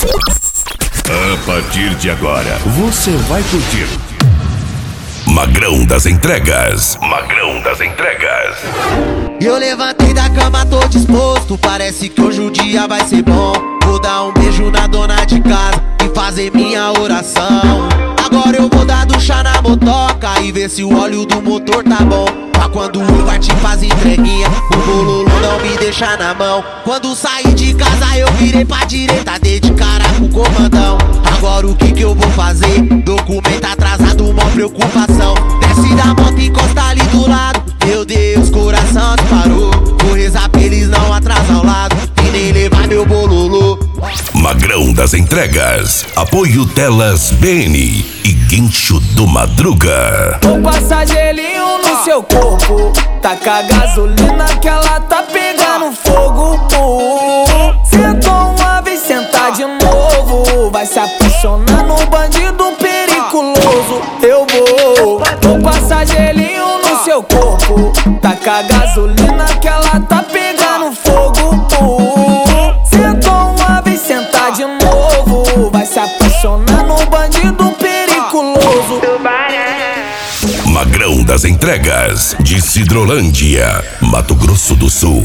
A partir de agora, você vai curtir Magrão das Entregas. Magrão das Entregas. Eu levantei da cama, tô disposto. Parece que hoje o dia vai ser bom. Vou dar um beijo na dona de casa e fazer minha oração. Agora eu vou dar ducha na motoca e ver se o óleo do motor tá bom. Pra quando o partir faz entreguinha, o bololo não me deixa na mão. Quando saí de casa eu virei pra direita, dei de cara com o comandão. Agora o que eu vou fazer? Documento atrasado, mó preocupação. Desce da moto, encosta ali do lado. Meu Deus, coração disparou. Vou rezar pra eles não atrasar ao lado e nem levar meu bololô. Magrão das Entregas. Apoio Telas BN e Guincho do Madruga. Vou passar gelinho no seu corpo, taca gasolina que ela tá pegando fogo. Sentou uma vez, sentar de novo, vai se apaixonar no bandido periculoso. Eu vou passar gelinho no seu corpo, taca gasolina que ela tá pegando fogo. Sentou uma vez, sentar de novo, vai se apaixonar no bandido periculoso. Magrão das Entregas, de Sidrolândia, Mato Grosso do Sul.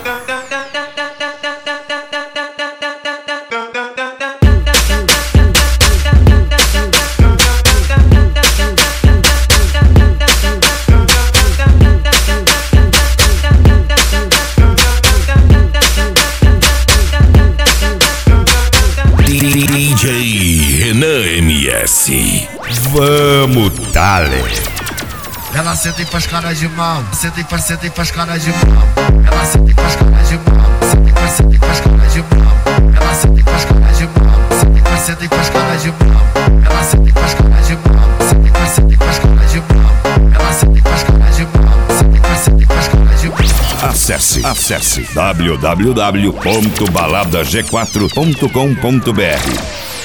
DJ Renan MS. Vamos, Dale. Ela senta e faz cara de mal, senta e faz cara de mal. Ela senta e faz cara de mal, senta e faz cara de mal. Ela senta e faz cara de mal, senta e faz cara de mal. Ela senta e faz cara de mal, senta e faz cara de mal. Ela senta e faz cara de mal, senta e faz cara de mal. Acesse www.baladag4.com.br.